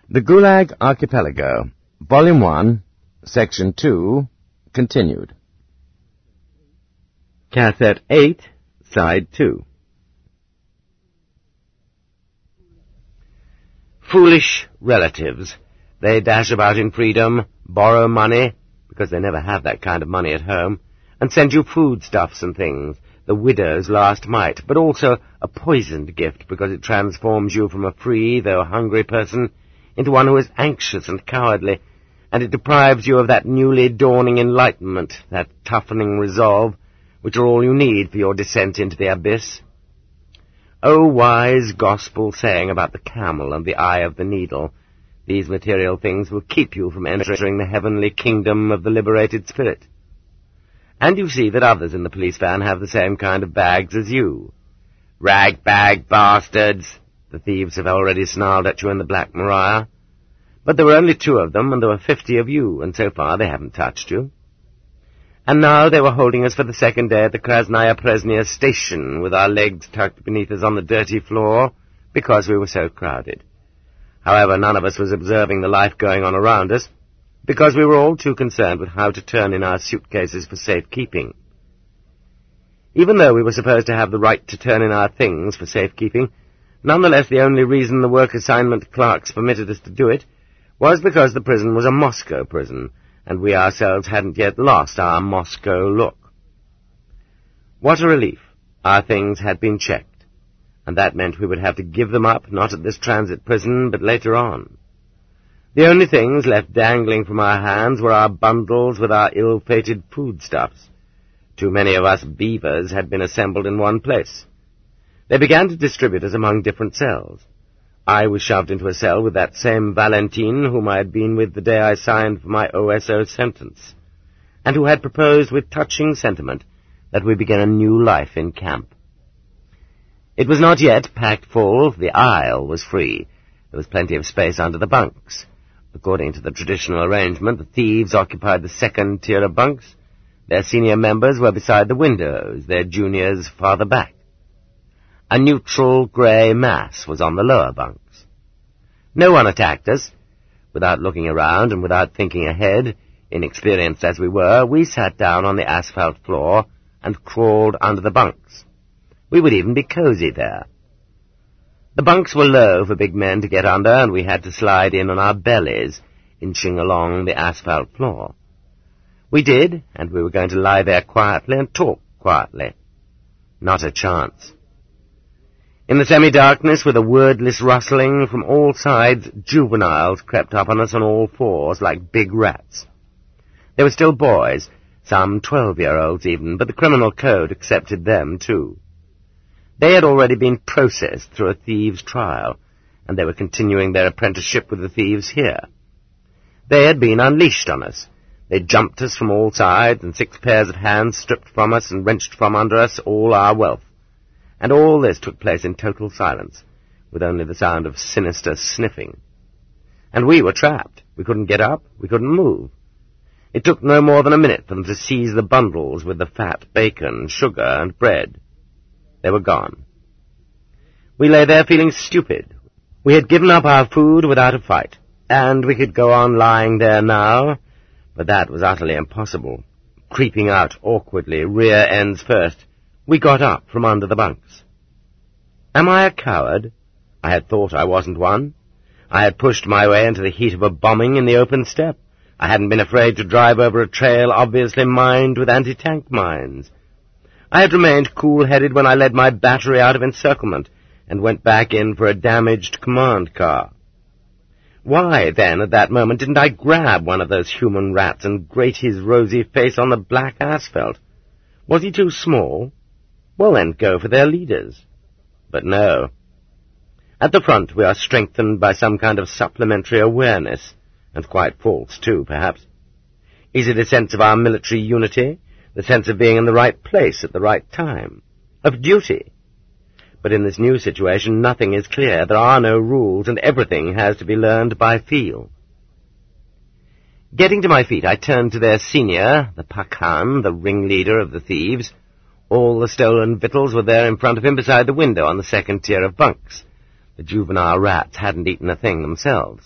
The Gulag Archipelago, Volume 1, Section 2, continued. Cassette 8, Side 2. Foolish relatives. They dash about in freedom, borrow money, because they never have that kind of money at home, and send you foodstuffs and things, the widow's last mite, but also a poisoned gift because it transforms you from a free, though hungry person into one who is anxious and cowardly, and it deprives you of that newly dawning enlightenment, that toughening resolve, which are all you need for your descent into the abyss. O wise gospel saying about the camel and the eye of the needle, these material things will keep you from entering the heavenly kingdom of the liberated spirit. And you see that others in the police van have the same kind of bags as you. Rag-bag bastards, the thieves have already snarled at you in the Black Maria. But there were only 2 of them, and there were 50 of you, and so far they haven't touched you. And now they were holding us for the second day at the Krasnaya Presnya station, with our legs tucked beneath us on the dirty floor, because we were so crowded. However, none of us was observing the life going on around us, because we were all too concerned with how to turn in our suitcases for safekeeping. Even though we were supposed to have the right to turn in our things for safekeeping, nonetheless the only reason the work assignment clerks permitted us to do it was because the prison was a Moscow prison, and we ourselves hadn't yet lost our Moscow look. What a relief! Our things had been checked, and that meant we would have to give them up, not at this transit prison, but later on. The only things left dangling from our hands were our bundles with our ill-fated foodstuffs. Too many of us beavers had been assembled in one place. They began to distribute us among different cells. I was shoved into a cell with that same Valentine whom I had been with the day I signed for my OSO sentence, and who had proposed with touching sentiment that we begin a new life in camp. It was not yet packed full. The aisle was free. There was plenty of space under the bunks. According to the traditional arrangement, the thieves occupied the second tier of bunks. Their senior members were beside the windows, their juniors farther back. A neutral grey mass was on the lower bunks. No one attacked us. Without looking around and without thinking ahead, inexperienced as we were, we sat down on the asphalt floor and crawled under the bunks. We would even be cozy there. The bunks were low for big men to get under, and we had to slide in on our bellies, inching along the asphalt floor. We did, and we were going to lie there quietly and talk quietly. Not a chance. In the semi-darkness, with a wordless rustling from all sides, juveniles crept up on us on all fours like big rats. They were still boys, some 12-year-olds even, but the criminal code accepted them too. They had already been processed through a thieves' trial, and they were continuing their apprenticeship with the thieves here. They had been unleashed on us. They jumped us from all sides, and 6 pairs of hands stripped from us and wrenched from under us all our wealth. And all this took place in total silence, with only the sound of sinister sniffing. And we were trapped. We couldn't get up. We couldn't move. It took no more than a minute for them to seize the bundles with the fat, bacon, sugar, and bread. They were gone. We lay there feeling stupid. We had given up our food without a fight, and we could go on lying there now, but that was utterly impossible. Creeping out awkwardly, rear ends first, we got up from under the bunks. Am I a coward? I had thought I wasn't one. I had pushed my way into the heat of a bombing in the open steppe. I hadn't been afraid to drive over a trail obviously mined with anti-tank mines. I had remained cool-headed when I led my battery out of encirclement and went back in for a damaged command car. Why, then, at that moment, didn't I grab one of those human rats and grate his rosy face on the black asphalt? Was he too small? Well, then, go for their leaders. But no. At the front, we are strengthened by some kind of supplementary awareness, and quite false, too, perhaps. Is it a sense of our military unity, the sense of being in the right place at the right time, of duty? But in this new situation, nothing is clear. There are no rules, and everything has to be learned by feel. Getting to my feet, I turned to their senior, the Pakhan, the ringleader of the thieves. All the stolen victuals were there in front of him beside the window on the second tier of bunks. The juvenile rats hadn't eaten a thing themselves.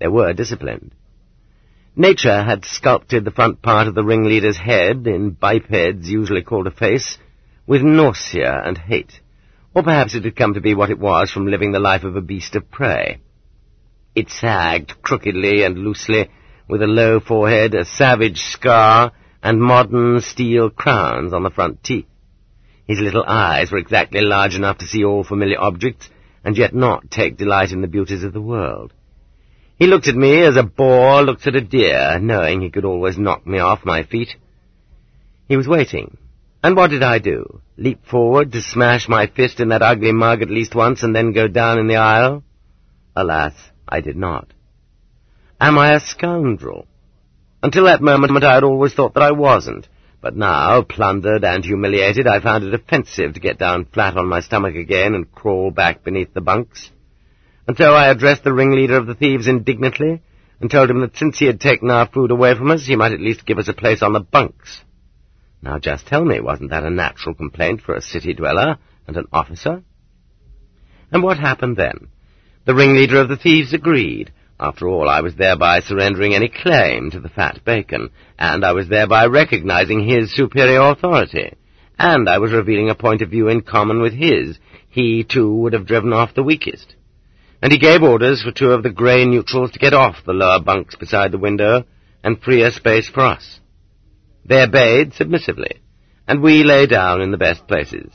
They were disciplined. Nature had sculpted the front part of the ringleader's head, in bipeds usually called a face, with nausea and hate, or perhaps it had come to be what it was from living the life of a beast of prey. It sagged crookedly and loosely, with a low forehead, a savage scar, and modern steel crowns on the front teeth. His little eyes were exactly large enough to see all familiar objects, and yet not take delight in the beauties of the world. He looked at me as a boar looks at a deer, knowing he could always knock me off my feet. He was waiting. And what did I do? Leap forward to smash my fist in that ugly mug at least once and then go down in the aisle? Alas, I did not. Am I a scoundrel? Until that moment I had always thought that I wasn't, but now, plundered and humiliated, I found it offensive to get down flat on my stomach again and crawl back beneath the bunks. And so I addressed the ringleader of the thieves indignantly, and told him that since he had taken our food away from us, he might at least give us a place on the bunks. Now just tell me, wasn't that a natural complaint for a city dweller and an officer? And what happened then? The ringleader of the thieves agreed. After all, I was thereby surrendering any claim to the fat bacon, and I was thereby recognizing his superior authority, and I was revealing a point of view in common with his. He, too, would have driven off the weakest. And he gave orders for two of the grey neutrals to get off the lower bunks beside the window and free a space for us. They obeyed submissively, and we lay down in the best places.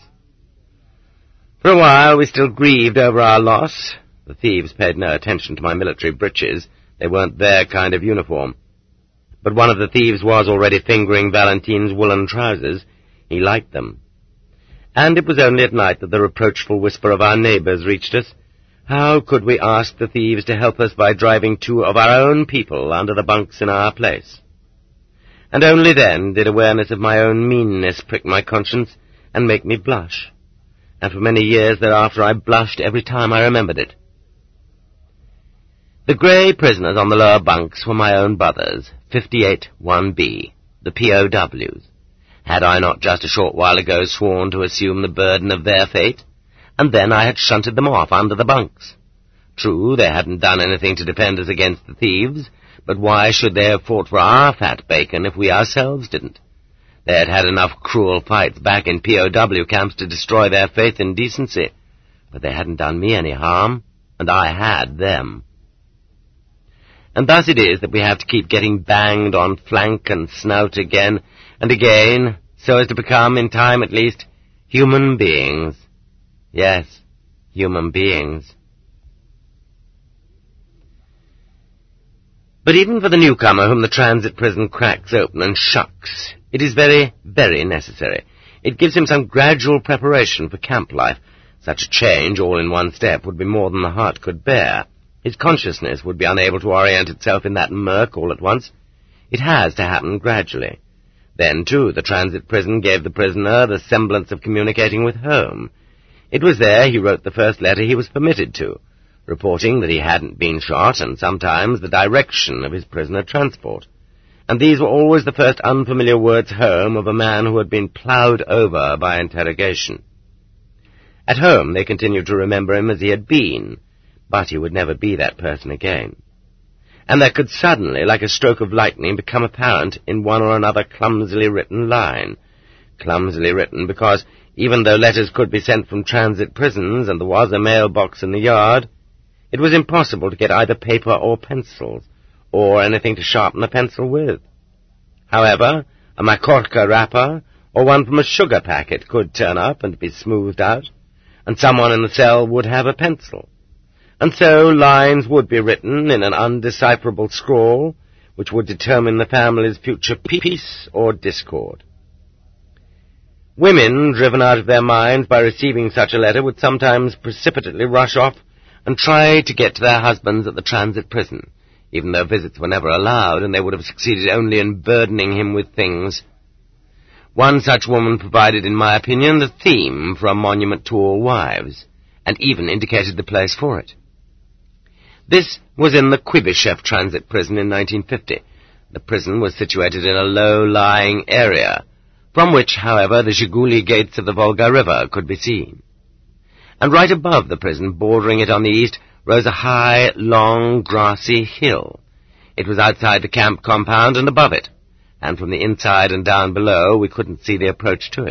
For a while we still grieved over our loss. The thieves paid no attention to my military breeches. They weren't their kind of uniform. But one of the thieves was already fingering Valentine's woolen trousers. He liked them. And it was only at night that the reproachful whisper of our neighbours reached us. How could we ask the thieves to help us by driving two of our own people under the bunks in our place? And only then did awareness of my own meanness prick my conscience and make me blush. And for many years thereafter I blushed every time I remembered it. The grey prisoners on the lower bunks were my own brothers, 58-1B, the POWs. Had I not just a short while ago sworn to assume the burden of their fate? And then I had shunted them off under the bunks. True, they hadn't done anything to defend us against the thieves, but why should they have fought for our fat bacon if we ourselves didn't? They had had enough cruel fights back in POW camps to destroy their faith in decency, but they hadn't done me any harm, and I had them. And thus it is that we have to keep getting banged on flank and snout again and again, so as to become, in time at least, human beings. Yes, human beings. But even for the newcomer whom the transit prison cracks open and shucks, it is very, very necessary. It gives him some gradual preparation for camp life. Such a change, all in one step, would be more than the heart could bear. His consciousness would be unable to orient itself in that murk all at once. It has to happen gradually. Then, too, the transit prison gave the prisoner the semblance of communicating with home. It was there he wrote the first letter he was permitted to, reporting that he hadn't been shot, and sometimes the direction of his prisoner transport. And these were always the first unfamiliar words home of a man who had been ploughed over by interrogation. At home they continued to remember him as he had been, but he would never be that person again. And there could suddenly, like a stroke of lightning, become apparent in one or another clumsily written line. Clumsily written because, even though letters could be sent from transit prisons and there was a mailbox in the yard, it was impossible to get either paper or pencils, or anything to sharpen a pencil with. However, a Makorka wrapper, or one from a sugar packet, could turn up and be smoothed out, and someone in the cell would have a pencil. And so lines would be written in an undecipherable scrawl, which would determine the family's future peace or discord. Women, driven out of their minds by receiving such a letter, would sometimes precipitately rush off and try to get to their husbands at the transit prison, even though visits were never allowed, and they would have succeeded only in burdening him with things. One such woman provided, in my opinion, the theme for a monument to all wives, and even indicated the place for it. This was in the Kuibyshev transit prison in 1950. The prison was situated in a low-lying area, from which, however, the Zhiguli gates of the Volga River could be seen. And right above the prison, bordering it on the east, rose a high, long, grassy hill. It was outside the camp compound and above it, and from the inside and down below we couldn't see the approach to it.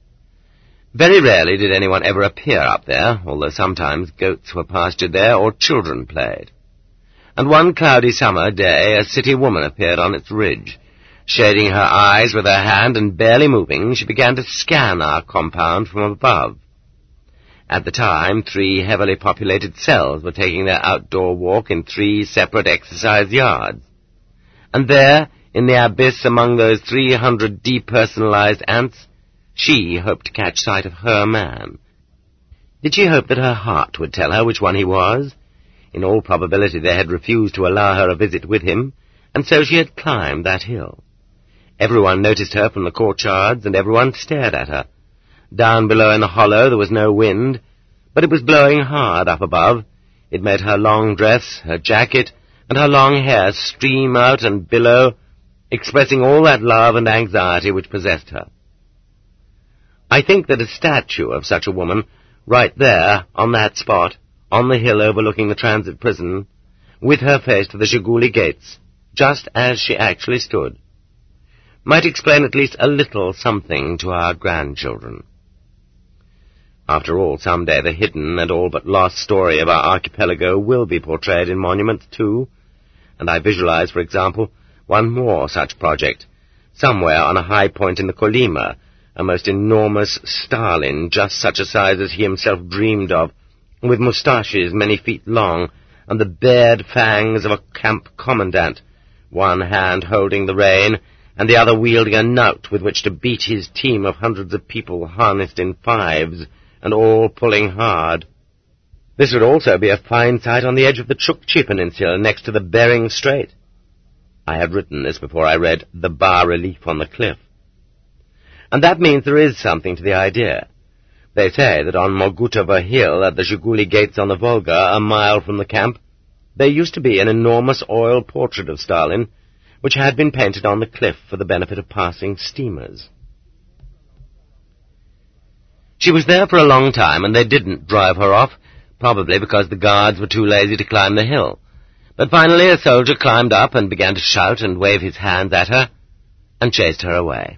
Very rarely did anyone ever appear up there, although sometimes goats were pastured there or children played. And one cloudy summer day a city woman appeared on its ridge. Shading her eyes with her hand and barely moving, she began to scan our compound from above. At the time, 3 heavily populated cells were taking their outdoor walk in 3 separate exercise yards. And there, in the abyss among those 300 depersonalized ants, she hoped to catch sight of her man. Did she hope that her heart would tell her which one he was? In all probability they had refused to allow her a visit with him, and so she had climbed that hill. Everyone noticed her from the courtyards, and everyone stared at her. Down below in the hollow there was no wind, but it was blowing hard up above. It made her long dress, her jacket, and her long hair stream out and billow, expressing all that love and anxiety which possessed her. I think that a statue of such a woman, right there, on that spot, on the hill overlooking the transit prison, with her face to the Zhiguli gates, just as she actually stood, might explain at least a little something to our grandchildren. After all, some day the hidden and all but lost story of our archipelago will be portrayed in monuments too, and I visualize, for example, one more such project, somewhere on a high point in the Kolyma, a most enormous Stalin, just such a size as he himself dreamed of, with moustaches many feet long, and the bared fangs of a camp commandant, one hand holding the rein, and the other wielding a knout with which to beat his team of hundreds of people harnessed in 5s, and all pulling hard. This would also be a fine sight on the edge of the Chukchi Peninsula next to the Bering Strait. I had written this before I read The Bas-Relief on the Cliff. And that means there is something to the idea. They say that on Mogutovo Hill at the Zhiguli Gates on the Volga, a mile from the camp, there used to be an enormous oil portrait of Stalin, which had been painted on the cliff for the benefit of passing steamers. She was there for a long time, and they didn't drive her off, probably because the guards were too lazy to climb the hill. But finally a soldier climbed up and began to shout and wave his hands at her, and chased her away.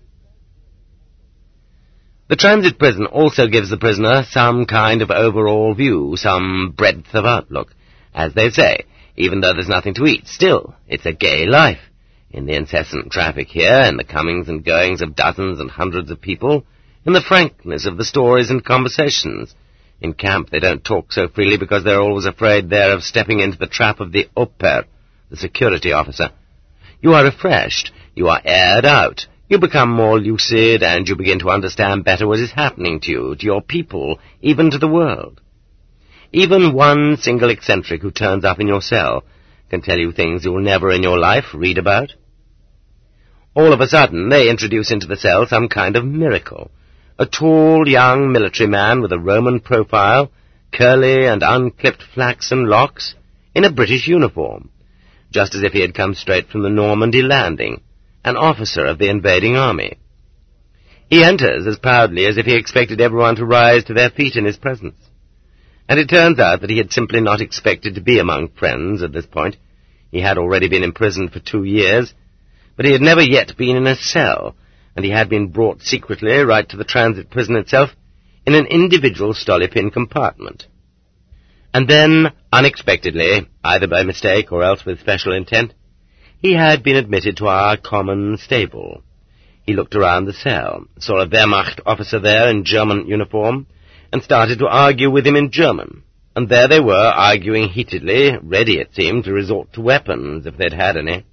The transit prison also gives the prisoner some kind of overall view, some breadth of outlook. As they say, even though there's nothing to eat, still, it's a gay life. In the incessant traffic here, in the comings and goings of dozens and hundreds of people, in the frankness of the stories and conversations. In camp they don't talk so freely because they're always afraid there of stepping into the trap of the oper, the security officer. You are refreshed, you are aired out, you become more lucid, and you begin to understand better what is happening to you, to your people, even to the world. Even one single eccentric who turns up in your cell can tell you things you will never in your life read about. All of a sudden they introduce into the cell some kind of miracle. A tall, young military man with a Roman profile, curly and unclipped flaxen locks, in a British uniform, just as if he had come straight from the Normandy landing, an officer of the invading army. He enters as proudly as if he expected everyone to rise to their feet in his presence. And it turns out that he had simply not expected to be among friends at this point. He had already been imprisoned for 2 years, but he had never yet been in a cell, and he had been brought secretly right to the transit prison itself in an individual Stolypin compartment. And then, unexpectedly, either by mistake or else with special intent, he had been admitted to our common stable. He looked around the cell, saw a Wehrmacht officer there in German uniform, and started to argue with him in German. And there they were, arguing heatedly, ready, it seemed, to resort to weapons if they'd had any.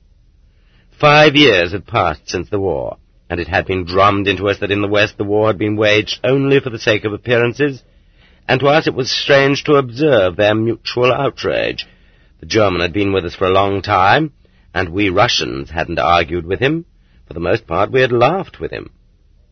5 years had passed since the war, and it had been drummed into us that in the West the war had been waged only for the sake of appearances, and to us it was strange to observe their mutual outrage. The German had been with us for a long time, and we Russians hadn't argued with him. For the most part we had laughed with him.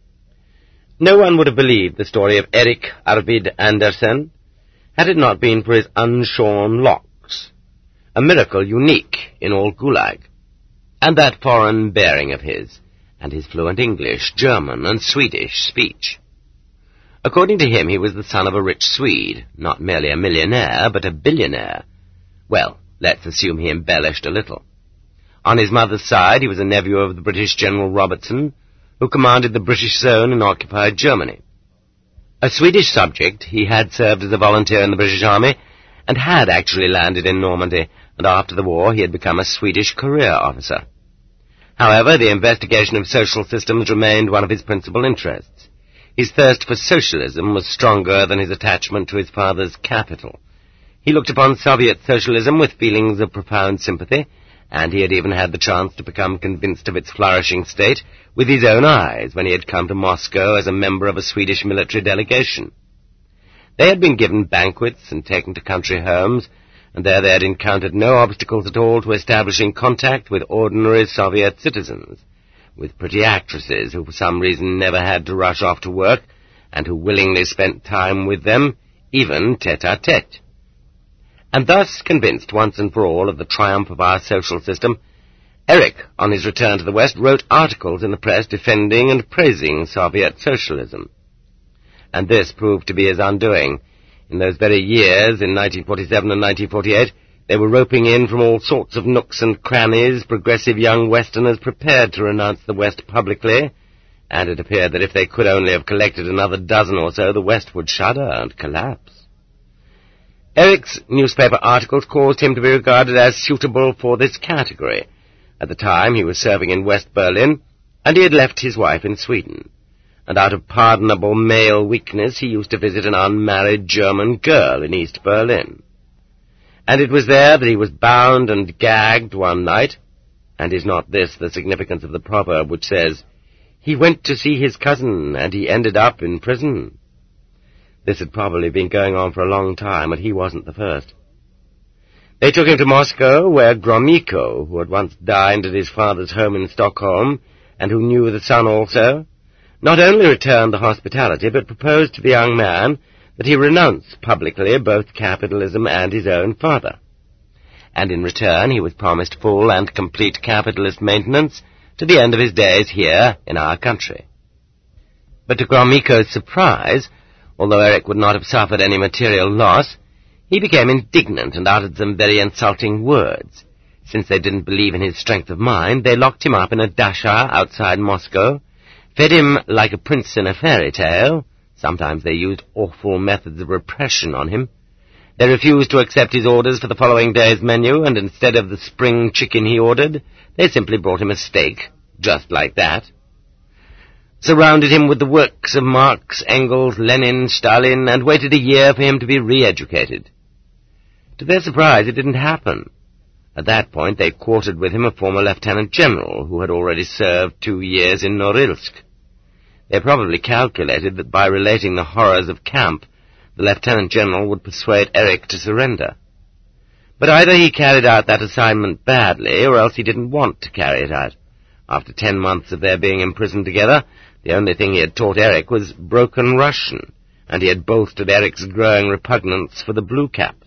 No one would have believed the story of Erik Arvid Andersen had it not been for his unshorn locks, a miracle unique in all Gulag, and that foreign bearing of his, and his fluent English, German, and Swedish speech. According to him, he was the son of a rich Swede, not merely a millionaire, but a billionaire, Well, let's assume he embellished a little. On his mother's side, he was a nephew of the British General Robertson, who commanded the British zone in occupied Germany. A Swedish subject, he had served as a volunteer in the British Army, and had actually landed in Normandy, and after the war he had become a Swedish career officer. However, the investigation of social systems remained one of his principal interests. His thirst for socialism was stronger than his attachment to his father's capital. He looked upon Soviet socialism with feelings of profound sympathy, and he had even had the chance to become convinced of its flourishing state with his own eyes when he had come to Moscow as a member of a Swedish military delegation. They had been given banquets and taken to country homes, and there they had encountered no obstacles at all to establishing contact with ordinary Soviet citizens, with pretty actresses who for some reason never had to rush off to work, and who willingly spent time with them, even tete-a-tete. And thus, convinced once and for all of the triumph of our social system, Erik, on his return to the West, wrote articles in the press defending and praising Soviet socialism. And this proved to be his undoing. In those very years, in 1947 and 1948, they were roping in from all sorts of nooks and crannies progressive young Westerners prepared to renounce the West publicly, and it appeared that if they could only have collected another dozen or so, the West would shudder and collapse. Erik's newspaper articles caused him to be regarded as suitable for this category. At the time, he was serving in West Berlin, and he had left his wife in Sweden. And out of pardonable male weakness, he used to visit an unmarried German girl in East Berlin. And it was there that he was bound and gagged one night, and is not this the significance of the proverb which says, "He went to see his cousin, and he ended up in prison"? This had probably been going on for a long time, and he wasn't the first. They took him to Moscow, where Gromyko, who had once dined at his father's home in Stockholm, and who knew the son also, not only returned the hospitality, but proposed to the young man that he renounce publicly both capitalism and his own father. And in return he was promised full and complete capitalist maintenance to the end of his days here in our country. But to Gromyko's surprise, although Erik would not have suffered any material loss, he became indignant and uttered some very insulting words. Since they didn't believe in his strength of mind, they locked him up in a dasha outside Moscow, fed him like a prince in a fairy tale. Sometimes they used awful methods of repression on him. They refused to accept his orders for the following day's menu, and instead of the spring chicken he ordered, they simply brought him a steak, just like that. Surrounded him with the works of Marx, Engels, Lenin, Stalin, and waited a year for him to be re-educated. To their surprise, it didn't happen. At that point, they quartered with him a former lieutenant general who had already served 2 years in Norilsk. They probably calculated that by relating the horrors of camp, the lieutenant general would persuade Erik to surrender. But either he carried out that assignment badly, or else he didn't want to carry it out. After 10 months of their being imprisoned together, the only thing he had taught Erik was broken Russian, and he had bolstered Erik's growing repugnance for the Blue Caps.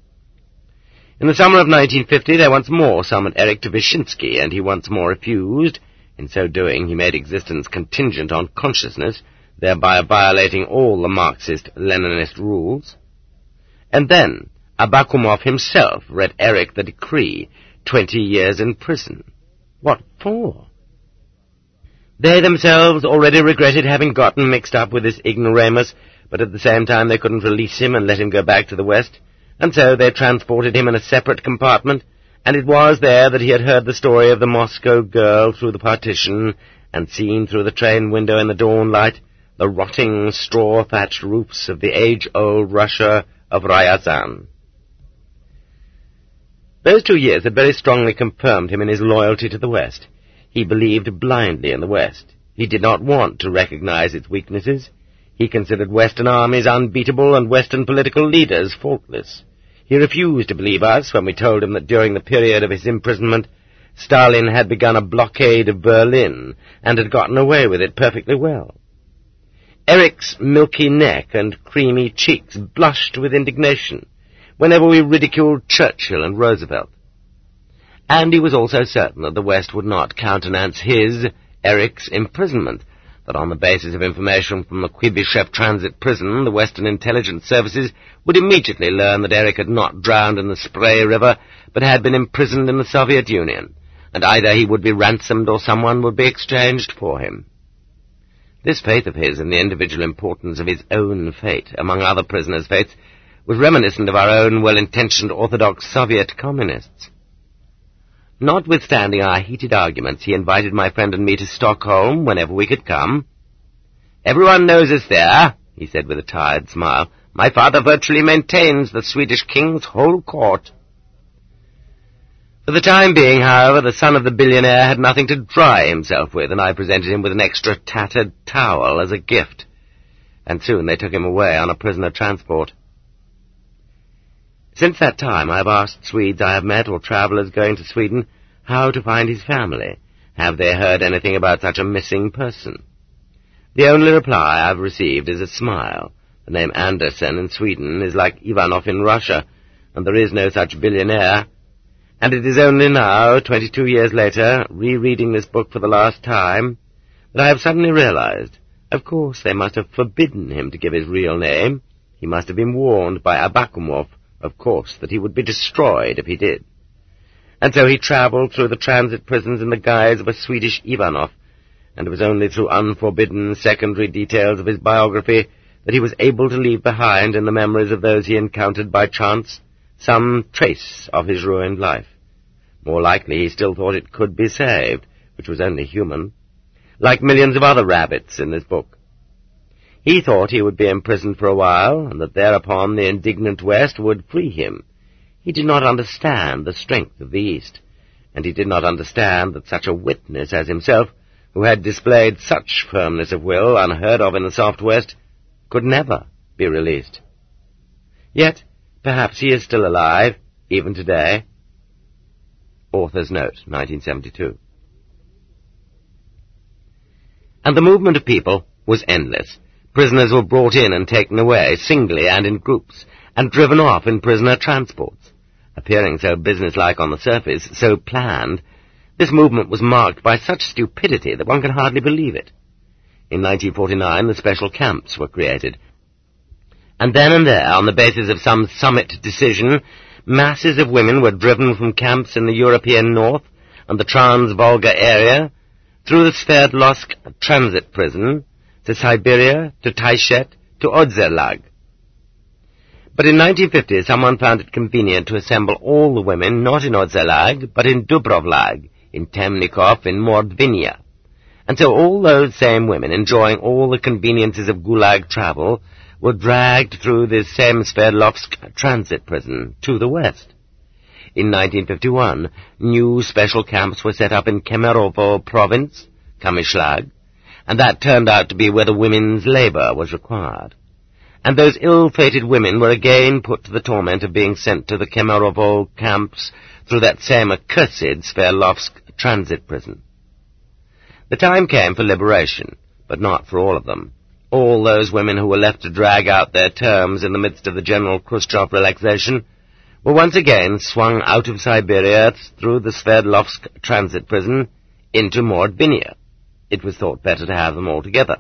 In the summer of 1950, they once more summoned Erik to Vyshinsky, and he once more refused. In so doing, he made existence contingent on consciousness, thereby violating all the Marxist-Leninist rules. And then Abakumov himself read Erik the decree, 20 years in prison. What for? They themselves already regretted having gotten mixed up with this ignoramus, but at the same time they couldn't release him and let him go back to the West, and so they transported him in a separate compartment, and it was there that he had heard the story of the Moscow girl through the partition, and seen through the train window in the dawn light the rotting straw-thatched roofs of the age-old Russia of Ryazan. Those 2 years had very strongly confirmed him in his loyalty to the West. He believed blindly in the West. He did not want to recognize its weaknesses. He considered Western armies unbeatable and Western political leaders faultless. He refused to believe us when we told him that during the period of his imprisonment, Stalin had begun a blockade of Berlin and had gotten away with it perfectly well. Erik's milky neck and creamy cheeks blushed with indignation whenever we ridiculed Churchill and Roosevelt. And he was also certain that the West would not countenance his, Erik's, imprisonment. The that on the basis of information from the Kuibyshev transit prison, the Western intelligence services would immediately learn that Eric had not drowned in the Spree River, but had been imprisoned in the Soviet Union, and either he would be ransomed or someone would be exchanged for him. This faith of his in the individual importance of his own fate, among other prisoners' fates, was reminiscent of our own well-intentioned Orthodox Soviet communists. Notwithstanding our heated arguments, he invited my friend and me to Stockholm whenever we could come. "Everyone knows us there," he said with a tired smile. "My father virtually maintains the Swedish king's whole court." For the time being, however, the son of the billionaire had nothing to dry himself with, and I presented him with an extra tattered towel as a gift, and soon they took him away on a prisoner transport. Since that time I have asked Swedes I have met, or travellers going to Sweden, how to find his family. Have they heard anything about such a missing person? The only reply I have received is a smile. The name Andersen in Sweden is like Ivanov in Russia, and there is no such billionaire. And it is only now, 22 years later, rereading this book for the last time, that I have suddenly realized, of course they must have forbidden him to give his real name. He must have been warned by Abakumov, of course, that he would be destroyed if he did. And so he travelled through the transit prisons in the guise of a Swedish Ivanov, and it was only through unforbidden secondary details of his biography that he was able to leave behind in the memories of those he encountered by chance some trace of his ruined life. More likely he still thought it could be saved, which was only human, like millions of other rabbits in this book. He thought he would be imprisoned for a while, and that thereupon the indignant West would free him. He did not understand the strength of the East, and he did not understand that such a witness as himself, who had displayed such firmness of will unheard of in the soft West, could never be released. Yet, perhaps he is still alive, even today. Author's Note, 1972. And the movement of people was endless. Prisoners were brought in and taken away, singly and in groups, and driven off in prisoner transports. Appearing so businesslike on the surface, so planned, this movement was marked by such stupidity that one can hardly believe it. In 1949, the special camps were created, and then and there, on the basis of some summit decision, masses of women were driven from camps in the European north and the Trans-Volga area, through the Sverdlovsk transit prison, to Siberia, to Taishet, to Odzerlag. But in 1950 someone found it convenient to assemble all the women not in Odzerlag, but in Dubrovlag, in Temnikov, in Mordvinia. And so all those same women, enjoying all the conveniences of Gulag travel, were dragged through this same Sverdlovsk transit prison to the west. In 1951, new special camps were set up in Kemerovo province, Kamishlag, and that turned out to be where the women's labour was required. And those ill-fated women were again put to the torment of being sent to the Kemerovo camps through that same accursed Sverdlovsk transit prison. The time came for liberation, but not for all of them. All those women who were left to drag out their terms in the midst of the general Khrushchev relaxation were once again swung out of Siberia through the Sverdlovsk transit prison into Mordvinia. It was thought better to have them all together.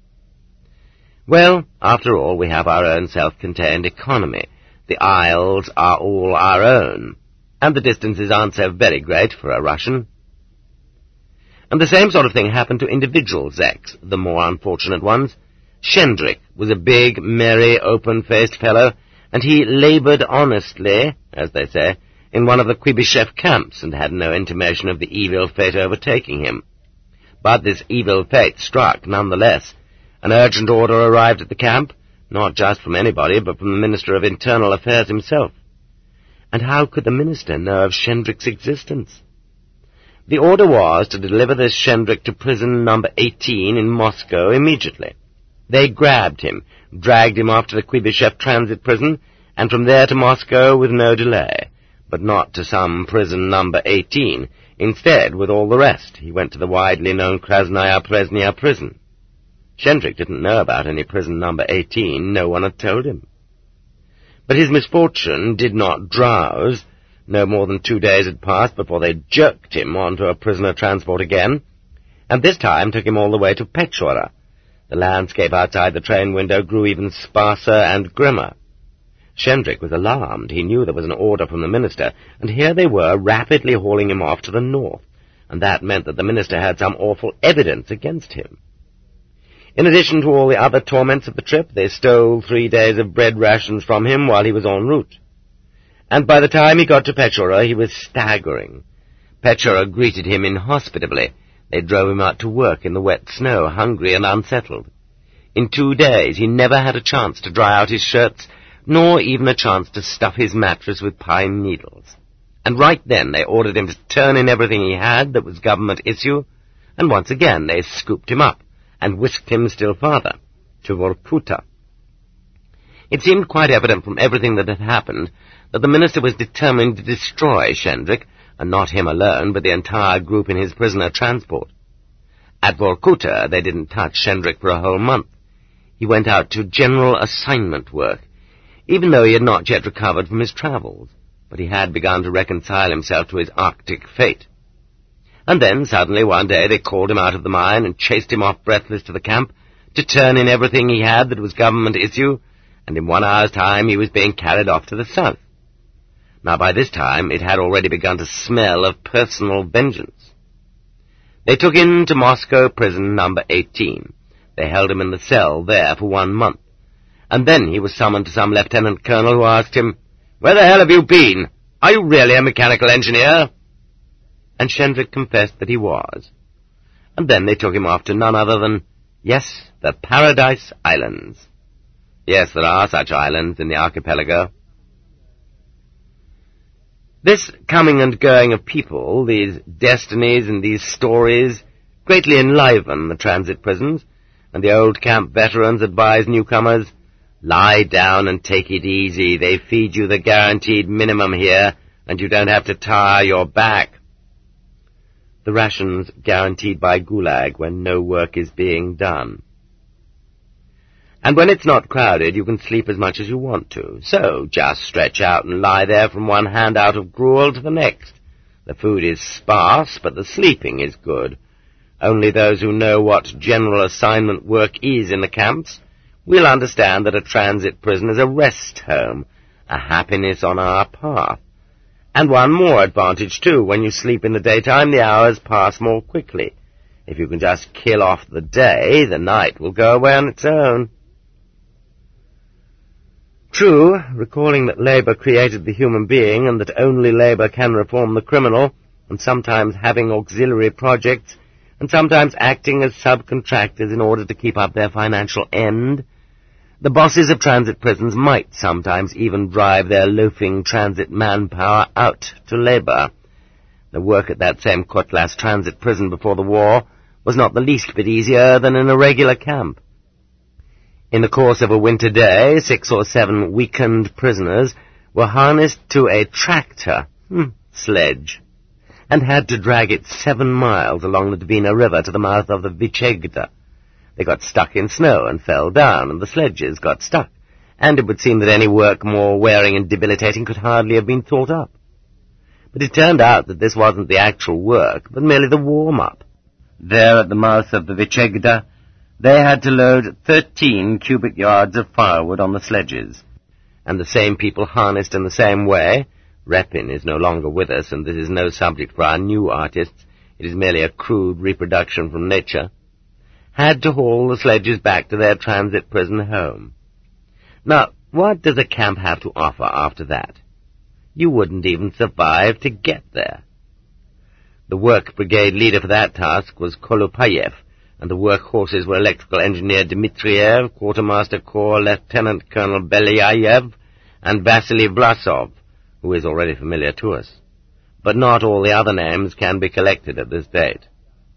Well, after all, we have our own self-contained economy. The isles are all our own, and the distances aren't so very great for a Russian. And the same sort of thing happened to individual Zeks, the more unfortunate ones. Shendrik was a big, merry, open-faced fellow, and he laboured honestly, as they say, in one of the Kuibyshev camps, and had no intimation of the evil fate overtaking him. But this evil fate struck nonetheless. An urgent order arrived at the camp, not just from anybody, but from the Minister of Internal Affairs himself. And how could the minister know of Shendrik's existence? The order was to deliver this Shendrik to prison number 18 in Moscow immediately. They grabbed him, dragged him off to the Kuibyshev transit prison, and from there to Moscow with no delay. But not to some prison number 18. Instead, with all the rest, he went to the widely known Krasnaya Presnya prison. Shendrik didn't know about any prison number 18, no one had told him. But his misfortune did not drowse. No more than 2 days had passed before they jerked him onto a prisoner transport again, and this time took him all the way to Pechora, The landscape outside the train window grew even sparser and grimmer. Shendrik was alarmed. He knew there was an order from the minister, and here they were rapidly hauling him off to the north, and that meant that the minister had some awful evidence against him. In addition to all the other torments of the trip, they stole 3 days of bread rations from him while he was en route. And by the time he got to Petchora, he was staggering. Petchora greeted him inhospitably. They drove him out to work in the wet snow, hungry and unsettled. In 2 days, he never had a chance to dry out his shirts, nor even a chance to stuff his mattress with pine needles. And right then they ordered him to turn in everything he had that was government issue, and once again they scooped him up and whisked him still farther, to Vorkuta. It seemed quite evident from everything that had happened that the minister was determined to destroy Shendrik, and not him alone, but the entire group in his prisoner transport. At Vorkuta they didn't touch Shendrik for a whole month. He went out to general assignment work, even though he had not yet recovered from his travels, but he had begun to reconcile himself to his Arctic fate. And then, suddenly, one day, they called him out of the mine and chased him off breathless to the camp to turn in everything he had that was government issue, and in 1 hour's time he was being carried off to the south. Now, by this time, it had already begun to smell of personal vengeance. They took him to Moscow prison number 18. They held him in the cell there for 1 month. And then he was summoned to some lieutenant colonel who asked him, "Where the hell have you been? Are you really a mechanical engineer?" And Shendrik confessed that he was. And then they took him off to none other than, yes, the Paradise Islands. Yes, there are such islands in the archipelago. This coming and going of people, these destinies and these stories, greatly enliven the transit prisons, and the old camp veterans advise newcomers, "Lie down and take it easy. They feed you the guaranteed minimum here, and you don't have to tire your back." The rations guaranteed by Gulag when no work is being done. And when it's not crowded, you can sleep as much as you want to. So just stretch out and lie there from one handout of gruel to the next. The food is sparse, but the sleeping is good. Only those who know what general assignment work is in the camps will understand that a transit prison is a rest home, a happiness on our path. And one more advantage, too. When you sleep in the daytime, the hours pass more quickly. If you can just kill off the day, the night will go away on its own. True, recalling that Labour created the human being and that only Labour can reform the criminal, and sometimes having auxiliary projects, and sometimes acting as subcontractors in order to keep up their financial end, the bosses of transit prisons might sometimes even drive their loafing transit manpower out to Labour. The work at that same Kotlas transit prison before the war was not the least bit easier than in a regular camp. In the course of a winter day, 6 or 7 weakened prisoners were harnessed to a tractor, sledge, and had to drag it 7 miles along the Dvina River to the mouth of the Vichegda. They got stuck in snow and fell down, and the sledges got stuck, and it would seem that any work more wearing and debilitating could hardly have been thought up. But it turned out that this wasn't the actual work, but merely the warm-up. There at the mouth of the Vichegda, they had to load 13 cubic yards of firewood on the sledges, and the same people harnessed in the same way. Repin is no longer with us, and this is no subject for our new artists. It is merely a crude reproduction from nature. Had to haul the sledges back to their transit prison home. Now, what does a camp have to offer after that? You wouldn't even survive to get there. The work brigade leader for that task was Kolopayev, and the work horses were electrical engineer Dmitriev, quartermaster corps lieutenant colonel Belyayev, and Vasily Vlasov, who is already familiar to us. But not all the other names can be collected at this date.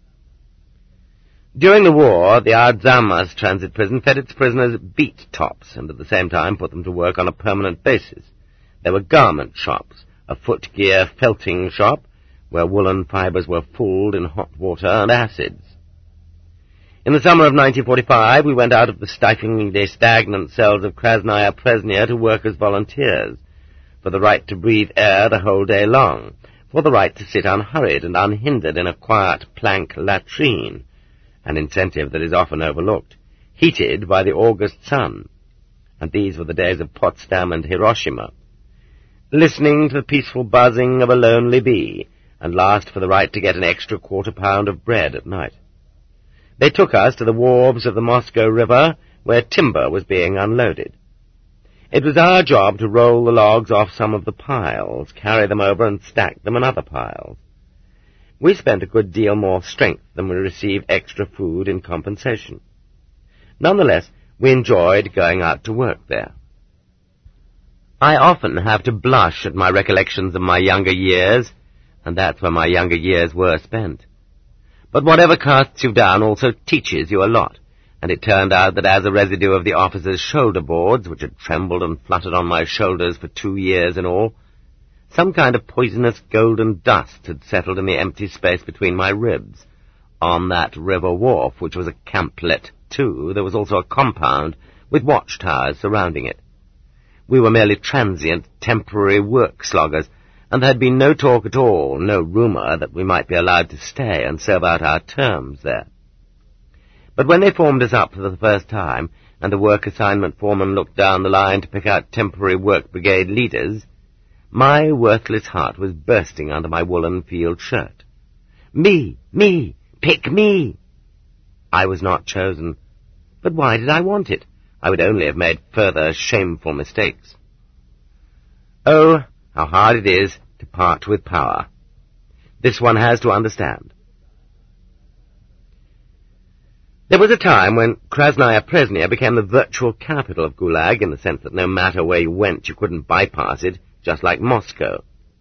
During the war, the Arzamas transit prison fed its prisoners beet tops, and at the same time put them to work on a permanent basis. There were garment shops, a footgear felting shop, where woolen fibers were fulled in hot water and acids. In the summer of 1945, we went out of the stiflingly stagnant cells of Krasnaya Presnya to work as volunteers, for the right to breathe air the whole day long, for the right to sit unhurried and unhindered in a quiet plank latrine, an incentive that is often overlooked. heated by the August sun, and these were the days of Potsdam and Hiroshima, listening to the peaceful buzzing of a lonely bee, and last for the right to get an extra quarter-pound of bread at night. They took us to the wharves of the Moscow River, where timber was being unloaded. It was our job to roll the logs off some of the piles, carry them over and stack them in other piles. We spent a good deal more strength than we received extra food in compensation. Nonetheless, we enjoyed going out to work there. I often have to blush at my recollections of my younger years, and that's where my younger years were spent. But whatever casts you down also teaches you a lot, and it turned out that as a residue of the officers' shoulder boards, which had trembled and fluttered on my shoulders for 2 years in all, some kind of poisonous golden dust had settled in the empty space between my ribs. On that river wharf, which was a camplet too, there was also a compound with watchtowers surrounding it. We were merely transient, temporary work-sloggers, and there had been no talk at all, no rumour that we might be allowed to stay and serve out our terms there. But when they formed us up for the first time, and the work assignment foreman looked down the line to pick out temporary work brigade leaders, my worthless heart was bursting under my woolen field shirt. Me! Pick me! I was not chosen. But why did I want it? I would only have made further shameful mistakes. Oh, how hard it is to part with power. This one has to understand. There was a time when Krasnaya Presnya became the virtual capital of Gulag, in the sense that no matter where you went, you couldn't bypass it, just like Moscow.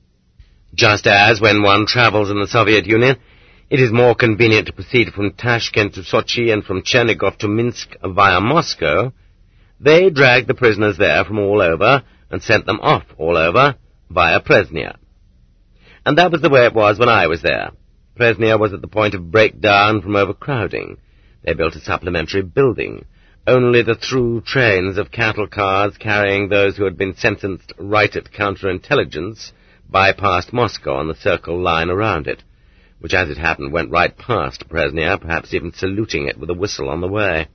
Just as, when one travels in the Soviet Union, it is more convenient to proceed from Tashkent to Sochi and from Chernigov to Minsk via Moscow, they dragged the prisoners there from all over and sent them off all over via Presnya. And that was the way it was when I was there. Presnya was at the point of breakdown from overcrowding. They built a supplementary building. Only the through trains of cattle cars carrying those who had been sentenced right at counterintelligence bypassed Moscow on the circle line around it, which as it happened went right past Presnya, perhaps even saluting it with a whistle on the way.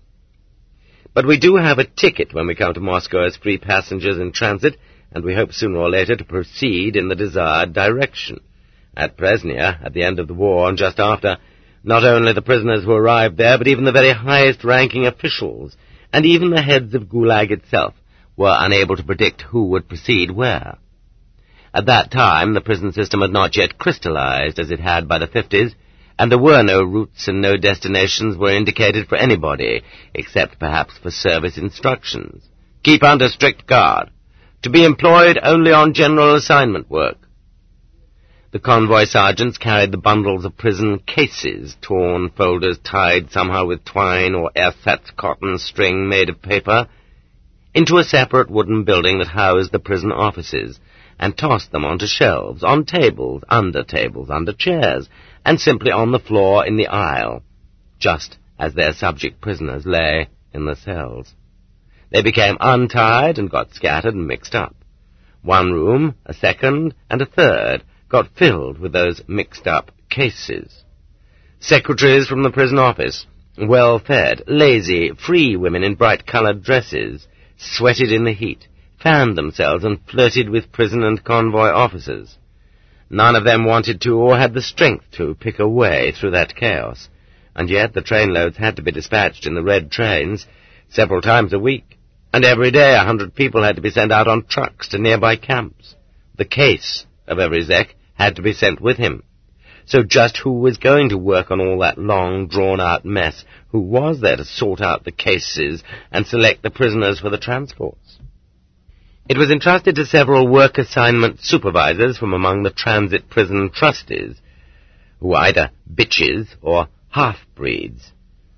But we do have a ticket when we come to Moscow as free passengers in transit, and we hope sooner or later to proceed in the desired direction. At Presnya, at the end of the war and just after, not only the prisoners who arrived there, but even the very highest-ranking officials, and even the heads of Gulag itself, were unable to predict who would proceed where. At that time, the prison system had not yet crystallized as it had by the 50s, and there were no routes and no destinations were indicated for anybody, except perhaps for service instructions. Keep under strict guard. To be employed only on general assignment work. The convoy sergeants carried the bundles of prison cases, torn folders tied somehow with twine or ersatz cotton string made of paper, into a separate wooden building that housed the prison offices, and tossed them onto shelves, on tables, under chairs, and simply on the floor in the aisle, just as their subject prisoners lay in the cells. They became untied and got scattered and mixed up. One room, a second, and a third got filled with those mixed-up cases. Secretaries from the prison office, well-fed, lazy, free women in bright-coloured dresses, sweated in the heat, fanned themselves and flirted with prison and convoy officers. None of them wanted to or had the strength to pick a way through that chaos, and yet the trainloads had to be dispatched in the red trains several times a week, and every day 100 people had to be sent out on trucks to nearby camps. The case of every Zek had to be sent with him. So just who was going to work on all that long, drawn-out mess? Who was there to sort out the cases and select the prisoners for the transports? It was entrusted to several work assignment supervisors from among the transit prison trustees, who were either bitches or half-breeds.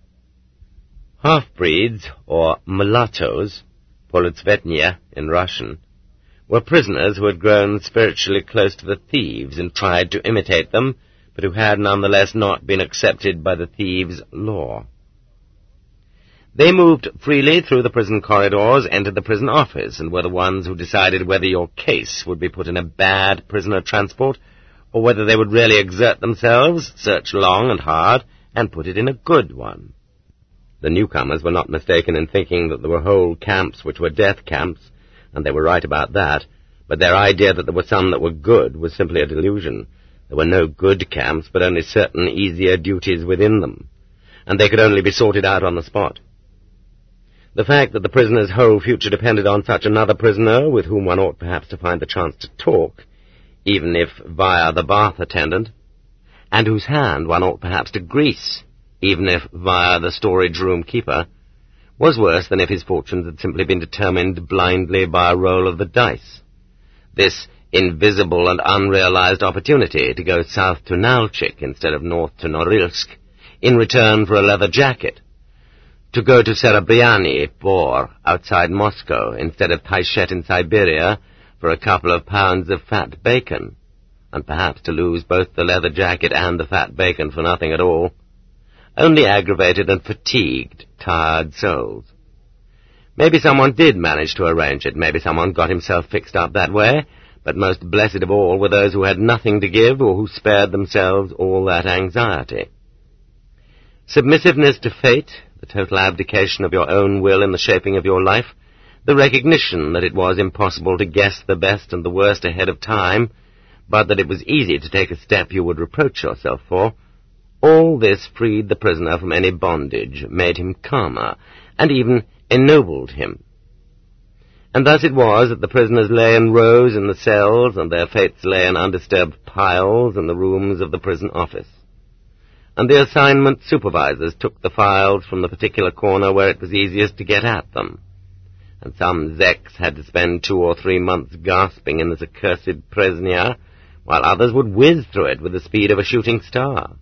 Half-breeds, or mulattoes, politsvetnia in Russian, were prisoners who had grown spiritually close to the thieves and tried to imitate them, but who had nonetheless not been accepted by the thieves' law. They moved freely through the prison corridors, entered the prison office, and were the ones who decided whether your case would be put in a bad prisoner transport, or whether they would really exert themselves, search long and hard, and put it in a good one. The newcomers were not mistaken in thinking that there were whole camps which were death camps, and they were right about that, but their idea that there were some that were good was simply a delusion. There were no good camps, but only certain easier duties within them, and they could only be sorted out on the spot. The fact that the prisoner's whole future depended on such another prisoner with whom one ought perhaps to find the chance to talk, even if via the bath attendant, and whose hand one ought perhaps to grease, even if via the storage-room keeper, was worse than if his fortunes had simply been determined blindly by a roll of the dice. This invisible and unrealized opportunity to go south to Nalchik instead of north to Norilsk, in return for a leather jacket, to go to Serebryanny Bor outside Moscow instead of Taishet in Siberia for a couple of pounds of fat bacon, and perhaps to lose both the leather jacket and the fat bacon for nothing at all, only aggravated and fatigued, tired souls. Maybe someone did manage to arrange it, maybe someone got himself fixed up that way, but most blessed of all were those who had nothing to give or who spared themselves all that anxiety. Submissiveness to fate, the total abdication of your own will in the shaping of your life, the recognition that it was impossible to guess the best and the worst ahead of time, but that it was easy to take a step you would reproach yourself for, all this freed the prisoner from any bondage, made him calmer, and even ennobled him. And thus it was that the prisoners lay in rows in the cells, and their fates lay in undisturbed piles in the rooms of the prison office. And the assignment supervisors took the files from the particular corner where it was easiest to get at them. And some zeks had to spend 2 or 3 months gasping in this accursed Presnia, while others would whiz through it with the speed of a shooting star.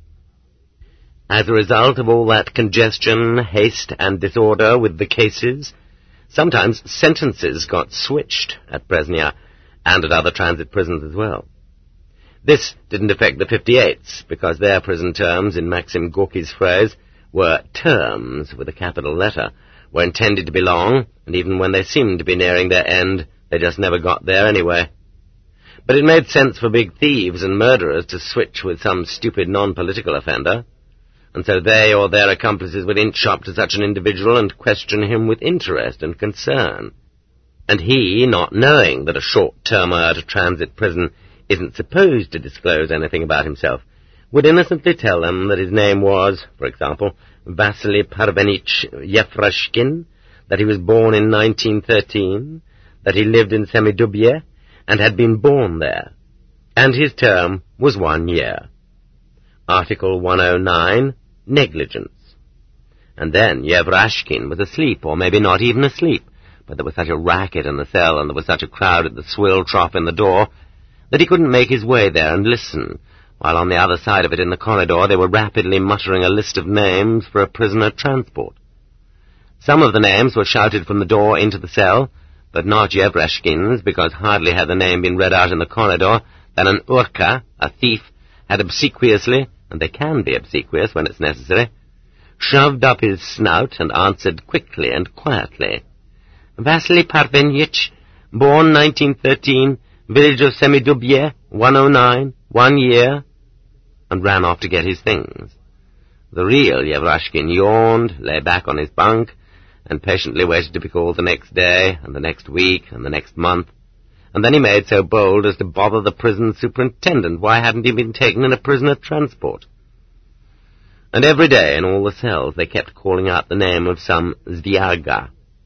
As a result of all that congestion, haste, and disorder with the cases, sometimes sentences got switched at Presnia, and at other transit prisons as well. This didn't affect the 58s, because their prison terms, in Maxim Gorky's phrase, were terms with a capital letter, were intended to be long, and even when they seemed to be nearing their end, they just never got there anyway. But it made sense for big thieves and murderers to switch with some stupid non-political offender, and so they or their accomplices would inch up to such an individual and question him with interest and concern. And he, not knowing that a short-termer at a transit prison isn't supposed to disclose anything about himself, would innocently tell them that his name was, for example, Vasily Parvenich Yefrashkin, that he was born in 1913, that he lived in Semidubye, and had been born there, and his term was 1 year. Article 109, negligence. And then Yevrashkin was asleep, or maybe not even asleep, but there was such a racket in the cell, and there was such a crowd at the swill trough in the door, that he couldn't make his way there and listen, while on the other side of it in the corridor they were rapidly muttering a list of names for a prisoner transport. Some of the names were shouted from the door into the cell, but not Yevrashkin's, because hardly had the name been read out in the corridor than an urka, a thief, had obsequiously, and they can be obsequious when it's necessary, shoved up his snout and answered quickly and quietly, Vasily Parvenyich, born 1913, village of Semidubye, 109, 1 year, and ran off to get his things. The real Yevrashkin yawned, lay back on his bunk, and patiently waited to be called the next day, and the next week, and the next month, and then he made so bold as to bother the prison superintendent why hadn't he been taken in a prisoner transport. And every day in all the cells they kept calling out the name of some Zviaga.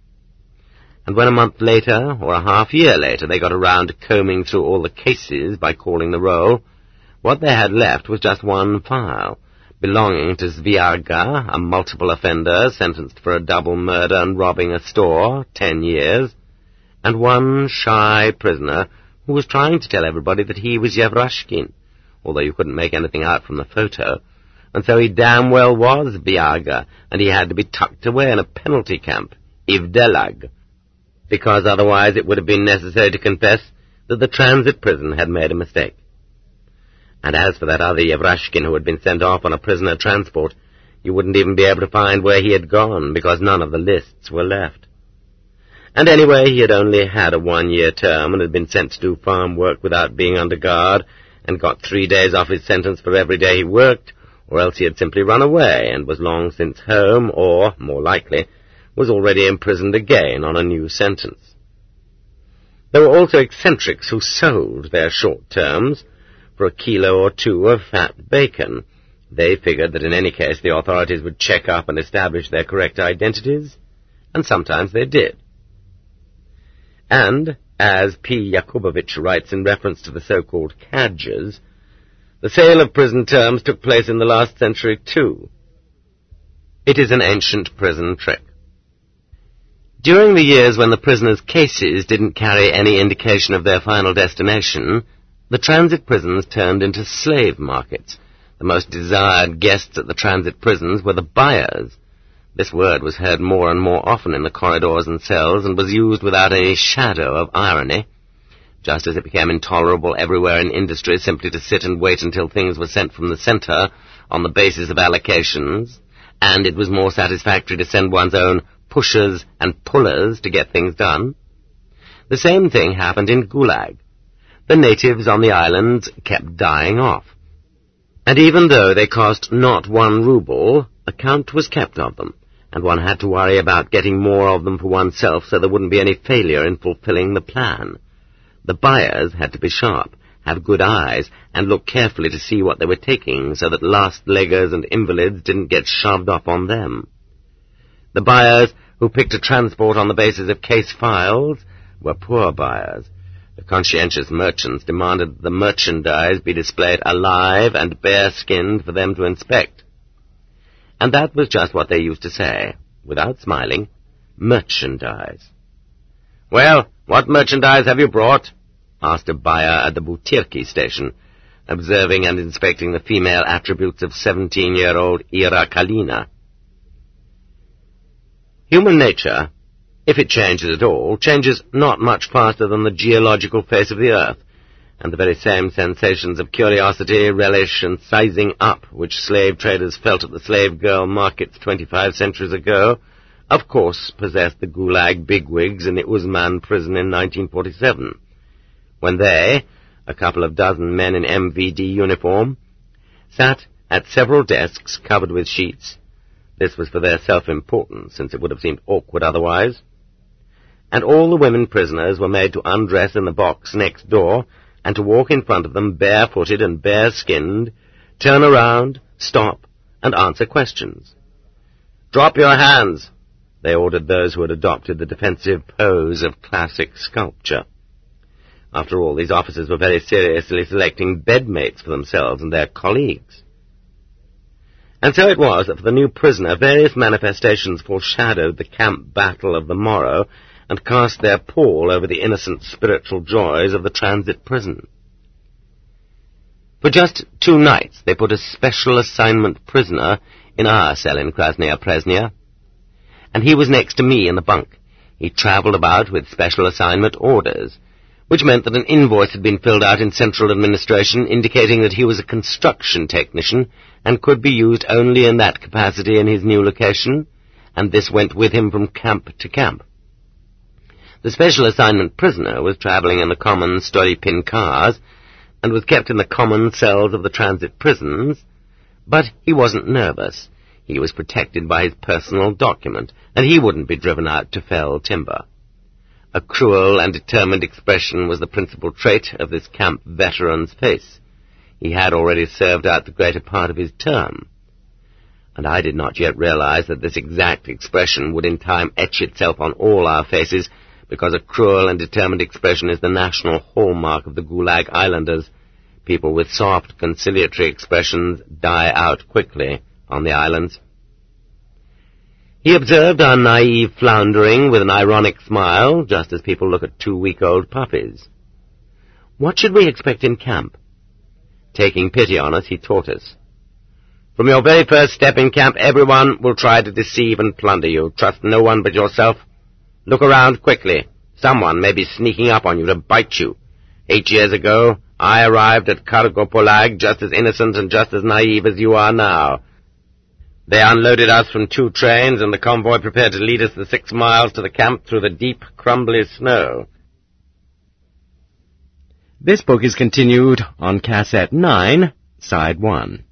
And when a month later, or a half-year later, they got around to combing through all the cases by calling the roll, what they had left was just one file, belonging to Zviaga, a multiple offender sentenced for a double murder and robbing a store, 10 years, and one shy prisoner who was trying to tell everybody that he was Yevrashkin, although you couldn't make anything out from the photo, and so he damn well was Zviaga, and he had to be tucked away in a penalty camp, Ivdelag, because otherwise it would have been necessary to confess that the transit prison had made a mistake. And as for that other Yevrashkin who had been sent off on a prisoner transport, you wouldn't even be able to find where he had gone, because none of the lists were left. And anyway, he had only had a 1-year term and had been sent to do farm work without being under guard, and got 3 days off his sentence for every day he worked, or else he had simply run away and was long since home, or, more likely, was already imprisoned again on a new sentence. There were also eccentrics who sold their short terms for 1 kilo or 2 of fat bacon. They figured that in any case the authorities would check up and establish their correct identities, and sometimes they did. And, as P. Yakubovich writes in reference to the so-called cadgers, the sale of prison terms took place in the last century too. It is an ancient prison trick. During the years when the prisoners' cases didn't carry any indication of their final destination, the transit prisons turned into slave markets. The most desired guests at the transit prisons were the buyers. This word was heard more and more often in the corridors and cells, and was used without any shadow of irony, just as it became intolerable everywhere in industry simply to sit and wait until things were sent from the centre on the basis of allocations, and it was more satisfactory to send one's own pushers and pullers to get things done. The same thing happened in Gulag. The natives on the islands kept dying off, and even though they cost not 1 ruble, account was kept of them, and one had to worry about getting more of them for oneself so there wouldn't be any failure in fulfilling the plan. The buyers had to be sharp, have good eyes, and look carefully to see what they were taking so that last-leggers and invalids didn't get shoved off on them. The buyers who picked a transport on the basis of case files were poor buyers. The conscientious merchants demanded that the merchandise be displayed alive and bare-skinned for them to inspect. And that was just what they used to say, without smiling, merchandise. "Well, what merchandise have you brought?" asked a buyer at the Butyrki station, observing and inspecting the female attributes of 17-year-old Ira Kalina. Human nature, if it changes at all, changes not much faster than the geological face of the earth, and the very same sensations of curiosity, relish, and sizing up which slave traders felt at the slave girl markets 25 centuries ago, of course possessed the Gulag bigwigs in the Uzman prison in 1947, when they, a couple of dozen men in MVD uniform, sat at several desks covered with sheets. This was for their self-importance, since it would have seemed awkward otherwise. And all the women prisoners were made to undress in the box next door, and to walk in front of them barefooted and bare-skinned, turn around, stop, and answer questions. "Drop your hands," they ordered those who had adopted the defensive pose of classic sculpture. After all, these officers were very seriously selecting bedmates for themselves and their colleagues. And so it was that for the new prisoner various manifestations foreshadowed the camp battle of the morrow and cast their pall over the innocent spiritual joys of the transit prison. For just 2 nights they put a special assignment prisoner in our cell in Krasnaya Presnya, and he was next to me in the bunk. He travelled about with special assignment orders, which meant that an invoice had been filled out in central administration indicating that he was a construction technician and could be used only in that capacity in his new location, and this went with him from camp to camp. The special assignment prisoner was travelling in the common Stolypin cars and was kept in the common cells of the transit prisons, but he wasn't nervous. He was protected by his personal document, and he wouldn't be driven out to fell timber. A cruel and determined expression was the principal trait of this camp veteran's face. He had already served out the greater part of his term, and I did not yet realize that this exact expression would in time etch itself on all our faces, because a cruel and determined expression is the national hallmark of the Gulag Islanders. People with soft, conciliatory expressions die out quickly on the islands. He observed our naive floundering with an ironic smile, just as people look at 2-week-old puppies. What should we expect in camp? Taking pity on us, he taught us. From your very first step in camp, everyone will try to deceive and plunder you. Trust no one but yourself. Look around quickly. Someone may be sneaking up on you to bite you. 8 years ago, I arrived at Kargopolag just as innocent and just as naive as you are now. They unloaded us from 2 trains, and the convoy prepared to lead us the 6 miles to the camp through the deep, crumbly snow. This book is continued on Cassette 9, Side 1.